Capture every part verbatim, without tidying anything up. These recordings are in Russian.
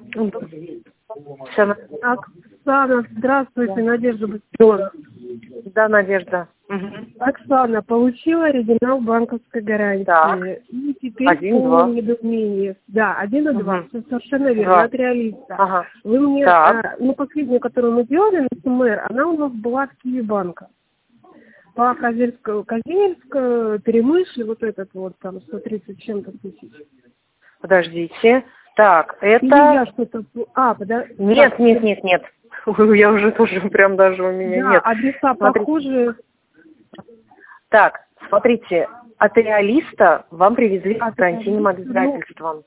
Оксана. Оксана, здравствуйте, Надежда Бастион. Да, Надежда. Угу. Оксана, получила оригинал банковской гарантии. Так. И теперь Один, по два. недоумению. Да, один и два. Угу. Все совершенно верно. Два. От реалиста. Ага. Вы мне, Так. а, ну, последнюю, которую мы делали на СМР, она у нас была в Киевбанка. По Козельску, Козельск, Перемышль, вот этот вот там сто тридцать с чем-то тысяч. Подождите. Так, это... Или я что-то... А, подожди. Нет, нет, нет, нет. Я уже тоже прям даже у меня да, нет. адреса Смотрите. похожие. Так, смотрите, от реалиста вам привезли с От гарантийным реалиста, обязательством.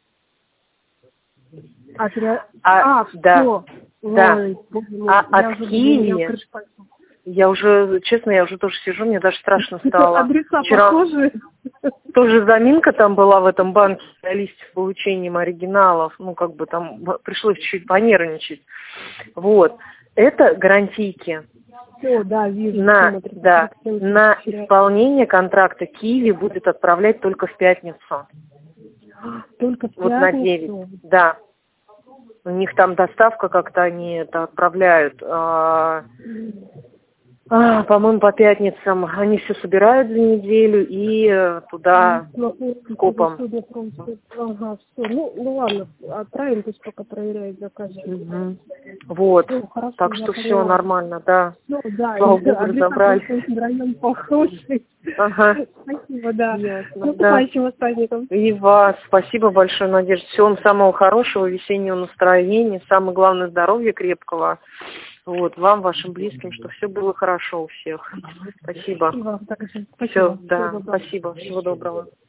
От ре... А, а, да, все. да. Ой, боже мой, А я от уже, Киева, я уже, честно, я уже тоже сижу, мне даже страшно стало. Адреса Вчера похожие. тоже заминка там была в этом банке на листе с получением оригиналов. Ну, как бы там пришлось чуть понервничать. Вот. Это гарантийки. Все, да, вижу. На, да, на исполнение контракта Киви будет отправлять только в пятницу. Только в Вот на девять. Да. У них там доставка, как-то они это отправляют. А, а, по-моему, по пятницам они все собирают за неделю и туда копом. Ага, все. Ну, ну ладно, отправим, пусть пока проверяет заказчик. Угу. Вот. Ну, хорошо, так что все поняла. Нормально, да. Ну, да, слава богу, разобрались. Район похожий. Ага. Спасибо, да. Ясно, ну, да. с праздником. И вас. Спасибо большое, Надежда. Всего вам самого хорошего, весеннего настроения, самое главное, здоровья крепкого. Вот, вам, вашим близким, чтобы все было хорошо у всех. Спасибо. И вам также. Спасибо. Все, да, Всего доброго. спасибо. Всего доброго.